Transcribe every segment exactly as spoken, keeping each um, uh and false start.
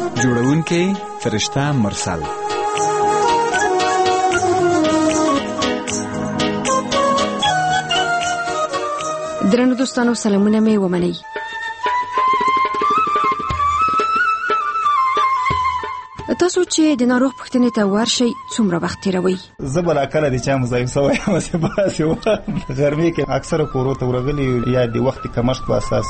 جوړونکی فرشته مرسل. درنو دوستانو سلامونه مې ومنئ. تاسو چې د ناروغ پوښتنې ته ورشئ څومره وخت تیروئ؟ زه بلا کله د چا مضاعف سوی یم چې باسې وخت غرمې کې اکثره کورو ته ورغلي یا د وخت کمښت په اساس.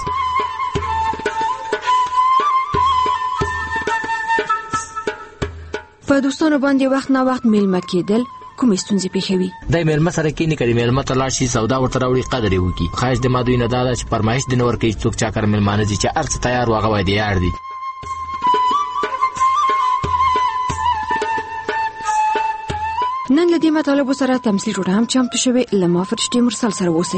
په دوستانو باندې وخت نه وخت میلمه کېدل کومې ستونزې پېښوي؟ د میلمه سره کینې کړي میلمه ته لاړ شي سودا ورته راوړي قدر یې وکړي. خواهش د ما دوی نه دا ده چې فرمایش دې نه ورکوي څوک چاکر میلمانه دي چې هر څه تیار و هغه باید یار دي. نن له دې مطالبو سره تمثیل ټوټه هم چمتو شوې. له ما فرشتې مرسل سره اوسئ.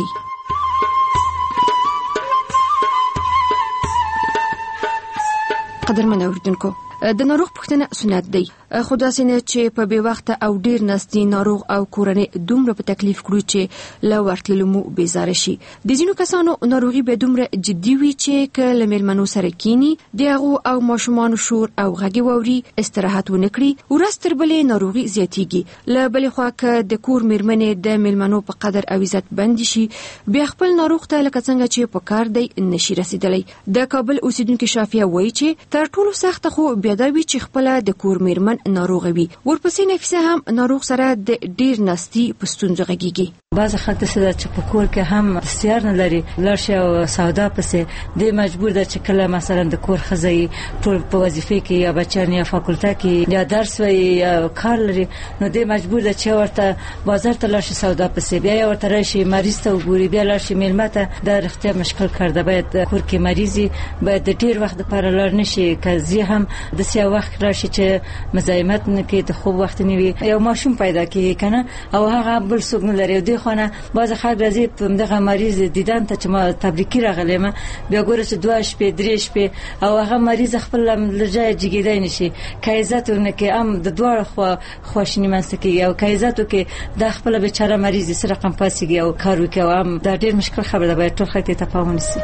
قدرمن اوریدونکو، د ناروغ پوښتنه سنت دی، خو داسې نه چې په بې وخته او ډیر نستي ناروغ او کورنۍ دومره په تکلیف کړو چې له ورتللو مو بیزاره شي. د ځینو کسانو ناروغي به دومره جدي وي چې که له میلمنو سره کینی د هغو او ماشومانو شور او غږ واوري استراحت ونه کړي ورځ تر بلې ناروغي زیاتیږي. له بلې خوا که د کور میرمنې د میلمنو په قدر او عزت بند شي بیا خپل ناروغ ته لکه څنګه چې په کار دی نشي رسیدلی. د کابل اوسیدونکو شافیه وایي چې تر ټولو سخته خو بیا دا وي چې خپل د کور میرمن ناروغ وي، ورپسې نفسه هم ناروغ سره د ډیر نستي په ستونزو غږیږي. بعض خلک څه چې په کور کې هم استیار نه لري لارښه او سودا پسې د مجبور ده چې کله مثلا د کور خزي ټول په وظیفه کې یا بچان یا فاکولټه کې یا درس وي یا کار لري نو د مجبور ده چې ورته بازار ته لارښه سودا پسې بیا ورته راشي مریض ته وګوري بیا لارښه میلمه ته د اړتیا مشکل کړده. باید کور کې مریضي باید د ډیر وخت لپاره لار نشي کزي هم د سیا وخت راشي چې مزاحمت نه کوي د خوب وخت نه وي یو ماشوم پیدا کیږي کنه او هغه بل څوک نه لري. د خانه باز خلک راځي په دغه مریض دیدن ته چې ما تبریکی راغلی ما بیا ګوره چې دوه شپې درې شپې او هغه مریض خپل لږه جګیدای نشي کایزاتونه کې هم د دوه خو خوشنی منسکی او کایزاتو کې د خپل بیچاره مریض سره رقم پاسيږي او کار وکي او هم دا ډیر مشکل خبره ده. باید ټول خلک ته تفاهم نشي.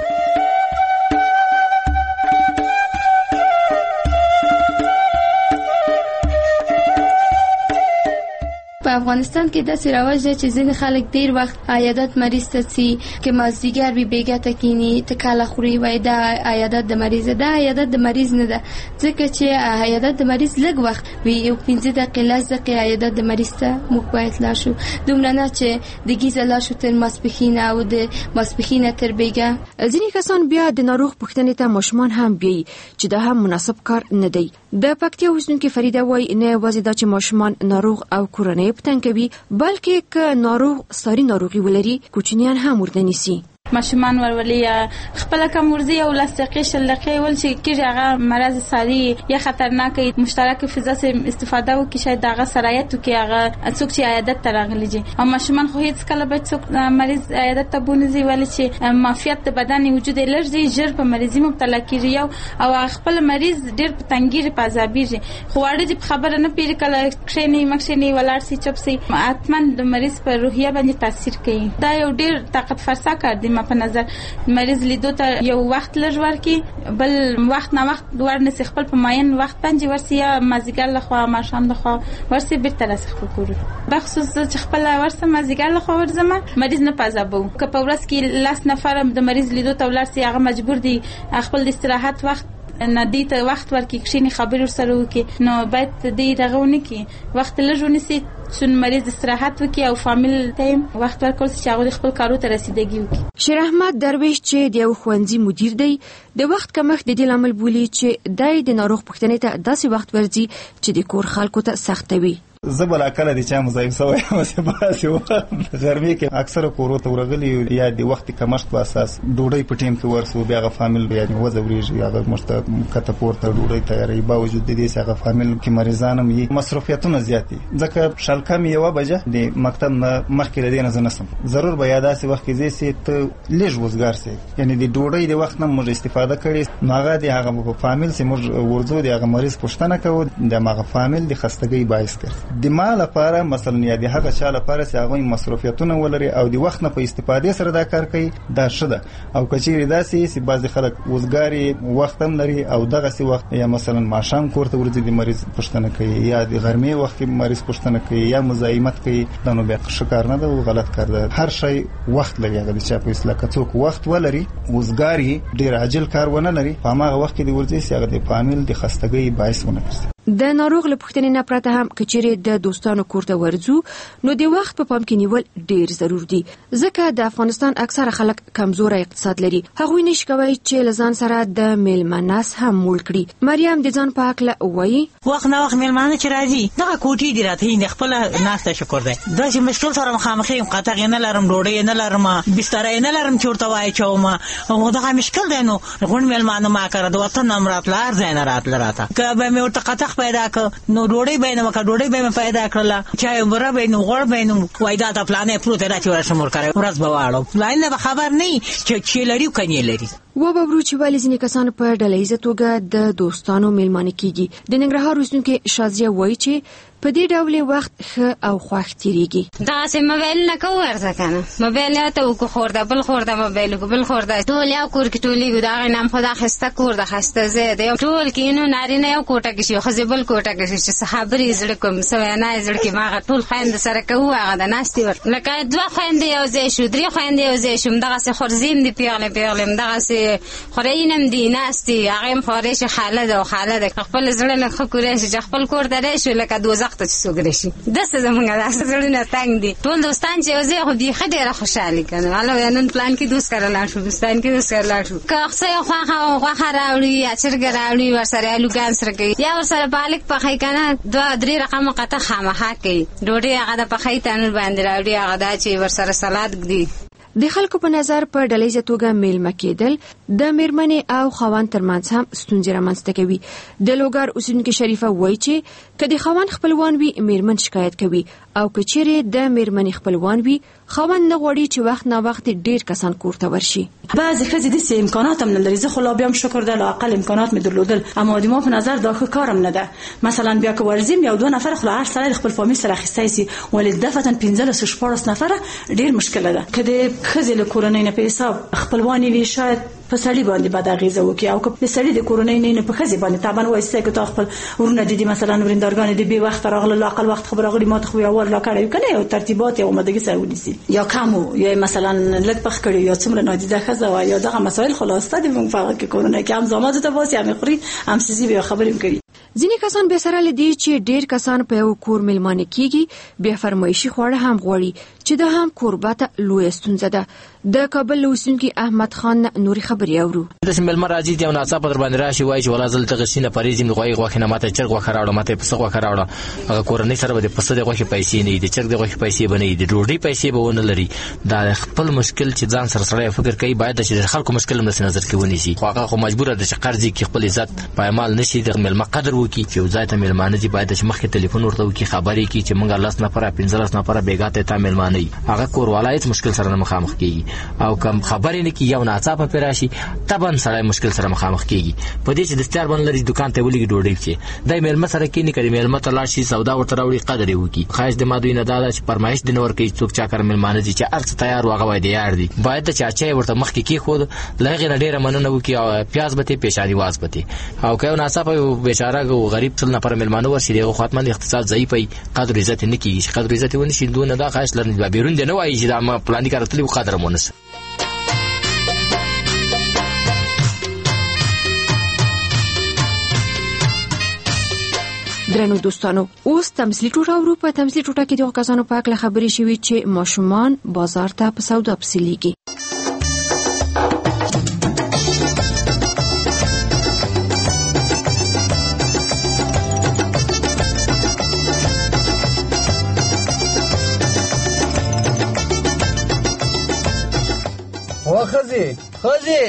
په افغانستان کې داسې رواج دی چې ځینې خلک ډیر وخت عیادت مریض ته ځي چې مازدیګر به بیګه تکینی تکاله خوري وای دا عیادت د مریض ده. عیادت د مریض نه ده ځکه چې عیادت د مریض لږ وخت وي یو پنځه دقیقې لس دقیقې عیادت د مریض ته موږ باید لاړ شو دومره نه چې د ګیزه لاړ شو تر ماسپښین او د ماسپښین تر بیګه. ځینې کسان بیا د ناروغ پوښتنې ته ماشومان هم بیایي چې دا هم مناسب کار نه دی. د پکتیا اوسیدونکې فریده وایي نه یوازې دا چې ماشومان ناروغ او کورنۍ پتن کوي بلکې که ناروغ ساري ناروغي ولري کوچنیان هم ورته نیسي. ماشومان ورولي خپل کم ورزي او لاستقې شلقې ول چې کیږي هغه مرض ساري یا خطرناک مشترک فضا سے استفاده وکړي شاید هغه سرایت کې هغه څوک چې عیادت ته راغلي دي او ماشومان خو هیڅ کله به څوک مریض عیادت ته بونځي ولې چې معافیت د بدن وجود لري ژر په مریضي مبتلا کیږي او خپل مریض ډیر په تنګیر په عذابيږي خو اړه دې خبره نه پیری کله کښینی مخښینی ولاړ سي چپ سي اتمن د مریض پر روحیه باندې تاثیر کوي. دا یو ډیر طاقت فرسا کار دی. په نظر مریض لیدو ته یو وخت لږ ورکی بل وخت نه وخت ورنسي خپل په ماین وخت باندې ورسي یا مازیګر لخوا ماښام لخوا ورسي بیرته راځي خپل کور بخصوص چې خپل ورسه مازیګر لخوا ورځم مریض نه پازابو که په ورځ کې لاس نفر د مریض لیدو ته ولرسي هغه مجبور دي خپل د استراحت وخت نه دی ته وخت ورکې کښینی خبرې سره وکي نو باید دې دغهونه کې وخت لږونه سي چې مریض استراحت وکي او فامیل ټایم وخت ورکول چې هغه خپل کارو ته رسیدګي وکي. شیر احمد درویش چې د یو ښوونځي مدیر دی د وخت کمښت د دې لامل بولي چې دای د ناروغ پوښتنې ته داسې وخت ورځي چې د کور خلکو ته سخت وي. زه بلا کله د چا مضاعف سوی یم چې باسې وخت غرمې کې اکثره کورو ته ورغلي یا د وخت کمښت په اساس ډوډۍ په ټیم کې ورسو بیا هغه فامیل یعنی وځوريږي هغه مشته کته پورته ډوډۍ تیارې باوجود د دې هغه فامیل کې مریضان هم یې مصرفیتونه زیات دي ځکه شلکه مې یو بجه د مکتب مخکې لدې نه زنسم ضرور به یاداسي وخت کې زی ته لږ وزګار سي یعنی د ډوډۍ د وخت نه موږ استفاده کړي نو هغه د هغه فامیل سي موږ ورځو د هغه مریض پښتنه کوو د هغه فامیل د خستګۍ باعث کړي د ما لپاره مثلا یا د هغه چا لپاره چې هغه مصرفیتونه ولري او د وخت نه په استفادې سره دا کار کوي دا شده او کچېری داسې چې بعض خلک وزګاری وخت هم لري او دغه سي وخت یا مثلا ماښام کور ته ورځي د مریض پښتنه کوي یا د غرمې وخت کې مریض پښتنه کوي یا مزاحمت کوي دا نو بیا ښه کار نه ده او غلط کار ده. هر شی وخت لري هغه چې په اصلاح کڅوک وخت ولري وزګاری ډیر عاجل کار ونه لري په هغه وخت کې د ورځي چې هغه د فامیل د خستګۍ باعث ونه کړي. د ناروغ له پوښتنې نه پرته هم کچېری د دوستانو کور ته ورځو نو د وخت په پام کې نیول ډیر ضرور دي ځکه د افغانستان اکثره خلک کمزور اقتصاد لري. هغوی نشي کوي چې لزان سره د میلمناس هم مول کړي. مریم د ځان په اړه وایي وخت نه وخت میلمانه چې راځي دغه کوټي دی راته نه خپل ناشته شکر دی دا چې مشکل سره مخامخې قطع نه لرم ډوډۍ نه لرم بستر نه لرم چورته وای چوم او دغه مشکل دی نو غون میلمانه ما کړ د وطن امرات لار زین رات لراته کبه مې ورته قطع پیدا ک نو ډوډۍ به نه وک ډوډۍ به پیدا کړله چای مره به نو غړ به نو وای دا ته پلانې پروت راځي ورسمور کړو ورځ به واړو پلان نه خبر نه چې چې لري کني لري و به ورو چې ولې ځینې کسان په ډلهیزه توګه د دوستانو میلمانه کیږي. د ننګرهار اوسیدونکو شازیه وایي چې په دې ډول وخت ښه او خوښ تیریږي. دا سه موبایل نه کو ورته کنه موبایل ته وکړو خورده بل خورده موبایل کو بل خورده ټول یو کور کې ټولې ګدا نام خدا خسته کور د خسته زه د ټول کې نو نارینه یو کوټه کې شي خزبل کوټه کې شي صحابري زړه کوم سوي نه زړه کې ما ټول خويند سره کوه هغه د ناشتي ور لکه دوه خويند یو ځای شو درې خويند یو ځای شو دغه سه خورزین دی پیغله پیغله دغه سه خورینم دی ناشتي هغه خورش خالد او خالد خپل زړه نه خکورې چې خپل کور درې شو لکه دوزخ ته سوګری شي دسته زمونږه داسې زړه تنگ دي ټول دوستان چې اوسه خو دی خډه خوشاله کنه والله نن پلان کې دوست کړل شو دوستان کې دوست کړل شو که څه خو خو خو راوړي یا چرګ راوړي ورسره لوګان سره کوي یا ورسره بالک په خای کنه دوه درې رقم قطه خامخا کوي ډوډۍ هغه د په خای تنور باندې راوړي هغه دا چې ورسره سلاد ګدي. د خلکو په نظر په ډلهیزه توګه میلمه کېدل د میرمنې او خاوند ترمنځ هم ستونزې رامنځته کوي. د لوګر اوسیدونکو شریفه وایي چې کله خاوند خپلوان وي میرمن شکایت کوي او کچېره د میرمنې خپلوان وي خاوند نه غواړي چې وخت نه وخت ډیر کسان کور ته ورشي. بعضی خزې د سیم امکانات هم نه لري. زه خو لا بیا شکر ده لا اقل امکانات مې درلودل اما د ما په نظر دا ښه کارم نه ده. مثلا بیا که ورزیم یو دوه نفر خو هر سړی خپل فامیل سره اخیستی سي ولې دفتن پنځلس شپږ نفر ډیر مشکل ده. کله خزې له کورنۍ نه په حساب خپلوانی وي شاید په سړی باندې بد اغیزه وکي او که په سړی د کورنۍ نه په خزې باندې طبعا وایسته که تا خپل ورونه دي مثلا ورندارګان دي به وخت راغله لا اقل وخت خبر راغلی ماته خو یو لا کړی کنه یو ترتیبات یو مدګي سره ونیسي یا کمو یا مثلا لږ پخ کړی یا څومره نادیده خزه و یا دغه مسائل خلاصته دي موږ فقط کې کورنۍ کې هم زماده ته واسي هم خوري هم سيزي به خبرې کوي. ځینې کسان به سره لدی چې ډیر کسان په یو کور میلمانه کیږي بیا فرمایشي خوړه هم غوړي چې دا هم قربت لوی ستونزه ده. د کابل اوسیدونکو احمد خان نوري خبري اورو د سیمل مرادي دی او ناڅاپه در باندې راشي وای چې ولا زل تغسینه پریزم د غوي غوخه نه ماته چرګ وخه راوړم ماته پسه وخه راوړم هغه کورنۍ سره به د پسه د غوخه پیسې نه دي چرګ د غوخه پیسې بنې دي ډوډۍ پیسې به ونه لري. دا خپل مشکل چې ځان سره سره فکر کوي باید چې خلکو مشکل هم نظر کې ونیسي خو هغه خو مجبور ده چې قرضې کې خپل عزت پایمال نشي د مل قدر وکي چې ځای ته ملمانه دي باید چې مخکې ټلیفون ورته وکي خبرې کی چې مونږه لاس نه پره پنځلس نه پره بیګاته ته ملمانه هغه کور ولایت مشکل سره مخامخ کیږي او کم خبرې نه کی یو ناڅاپه پراشي تبن سره مشکل سره مخامخ کیږي په دې چې د ستار باندې لري دکان ته ولګي ډوډۍ کې دای مېلمه سره کې نه کړي مېلمه ته لاړ شي سودا ورته راوړي قدر وکي خاص د مادوی نه دادا چې پرمایش د نور کې څوک چا کار مېلمانه دي چې ارڅ تیار واغه وای دی یار دي باید چې چا ورته مخ کې کی خود لغه نه ډیره مننه وکي او پیاز به ته پېښاري واز به او که ناڅاپه بیچاره غریب څل نه پر مېلمانه ورسي دغه خاطمن اقتصاد ضعیف وي قدر عزت نه کیږي قدر عزت ونه شي دونه دا خاص لرنه بیرون دی نه وایي چې دا ما پلان کار تل قدر مونږ. درنو دوستانو اوس تمثيلي ټوټه ورو په تمثيلي ټوټه کې د کسانو په اړه خبرې شوې چې ماشومان بازار ته په سودا پسلیږي. خزي خزي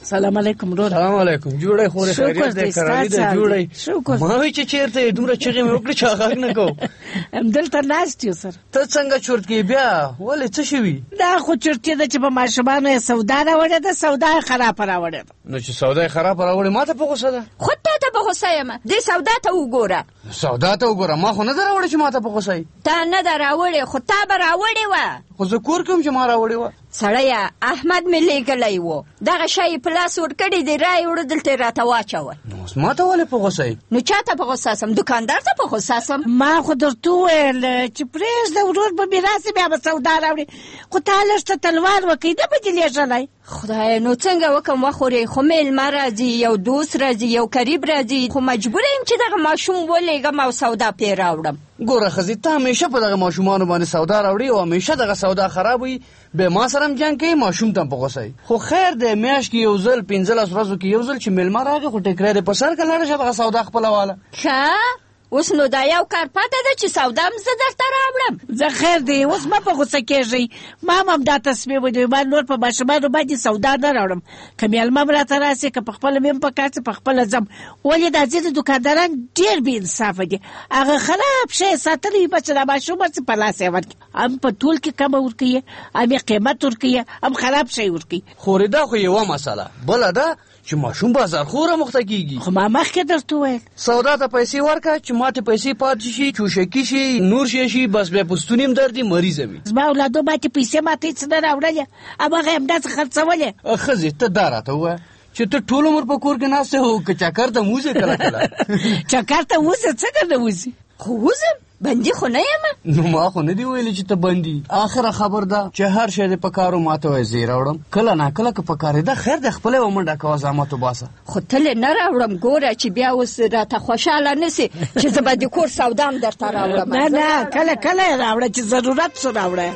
سلام علیکم ورور. سلام علیکم. جوړه خوري خیریت دې کراري دې جوړه. ما وی چې چیرته دومره چغې مې وکړې چې هغه نه کو. ام دلته ناست یو سر. ته څنګه چورت کې بیا ولې څه شوی؟ دا خو چورتي ده چې په ماشومانو سودا راوړې ده، سودا خراب راوړې ده. نو چې سودا خراب راوړې ما ته په غوسه ده. خو ته ته په غوسه یم. دې سودا ته وګوره. سودا ته وګوره ما خو نه راوړې چې ما ته په غوسه یې. ته نه راوړې خو تا به راوړې و. خو زه کور کوم چې ما راوړې و. سړیا احمد مې لېږلی و. دغه شی په لاس ورکړی دی رای وړو دلته راته واچوه. نو اوس ما ته ولې په غوسه یې؟ نو چا ته په غوسه سم؟ دوکاندار ته په غوسه سم؟ ما خو درته وویل چې پرېږده ورور به مې راسي بیا به سودا راوړي، خو تا لږ ته تلوار وکړي نه به دې لېږلی. خدای نو څنګه وکم وخورې؟ خو میلمه راځي، یو دوست راځي، یو قریب راځي، خو مجبوره یم چې دغه ماشوم ولېږم او سودا پرې راوړم. ګوره ښځې ته همیشه په دغه ماشومانو باندې سودا راوړي او همیشه دغه سودا خراب وي، بیا ما سره هم جنګ کوي، ماشوم ته هم په غوسه وي. خو خیر دی میاشت کې یو ځل پنځلس ورځو کې یو ځل چې میلمه راغی خو ټیکری دې په سر که لاړه شه دغه سودا خپله واله. ښه اوس نو دا یو کار پاته ده چې سودا هم زه درته راوړم. زه خیر دی اوس مه په غوسه کېږئ. ما هم همدا تصمیم ونیوی ما نور په ماشومانو باندې سودا نه راوړم. که میلمه م راته راسي که په خپله مې هم په کار څه په خپله ځم. ولې دا ځینې دوکانداران ډېر بې انصافه دي. هغه خراب شی ساتلی وي بس چې دا ماشوم هسې په لاس یې ورکړي، هم په ټول کې کمه ورکوي، هم یې قیمت ورکوي، هم خراب شی ورکوي. خورې دا خو یوه مسله. بله ده چې ماشوم بازارخوره مخته کېږي. خو ما مخکې درته وویل سودا ته پیسې ورکړه چې ماته پیسې پاتې شي، چوشکي شي، نور شی شي، بس بیا پوستوني هم دردي مریضه وي. زما اولادو ماتې پیسې ماته هېڅ نه راوړلې، هماغه یې همداسې خرڅولې. ښځې ته دا راته ووایه چې ته ټول عمر په کور کې ناسته او که چکر ته موزې کله کله؟ چکر ته وځې څنګه نه وځي؟ خو وځم بندي خو نه یم. نو ما خو نه دی ویلي چې ته بندي. آخره خبر ده چې هر شی دې په کار و ماته وایي زه یې راوړم. کله ناکله که په کارېده خیر دی خپله یې ومنډه کوه زحمت وباسه. خو تلې نه راوړم. ګوره چې بیا اوس راته خوشحاله نه سي چې زه به د کور سودا هم درته راوړم. نه نه کله کله یې راوړه چې ضرورت سو راوړه.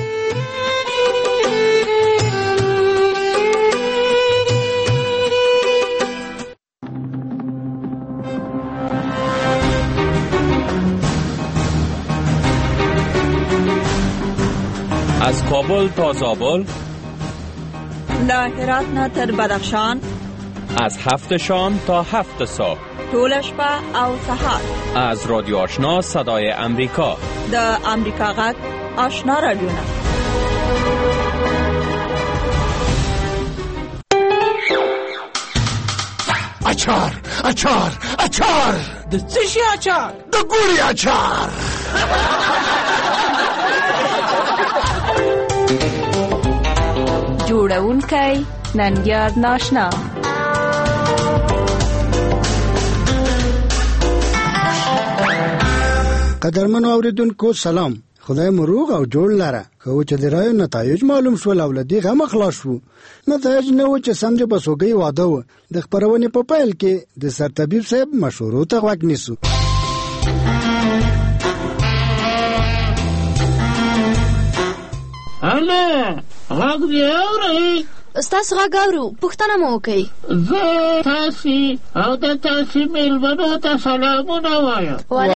از کابل تا زابل، له هرات نه تر بدخشان، از هفت شام تا هفت صبح، ټوله شپه او سهار. از رادیو آشنا صدای امریکا، د امریکا غږ آشنا رادیوونه. اچار اچار اچار د څه شي اچار؟ د ګوري اچار. جوړونکی ننګیار ناشنا. قدرمنو اوریدونکو سلام، خدای مو روغ او جوړ لره. خو چې د رایو نتایج معلوم شول او له دې غمه خلاص شو. نتایج نه و چې سم د بسوګۍ واده و. د خپرونې په پیل کې د سرطبیب صاحب مشورو ته غوږ نیسو. هله غږ دې اورئ؟ ستاسو غږ اورو، پوښتنه مو وکړئ. زه تاسې او د تاسې مېلمنو ته سلامونه وایم.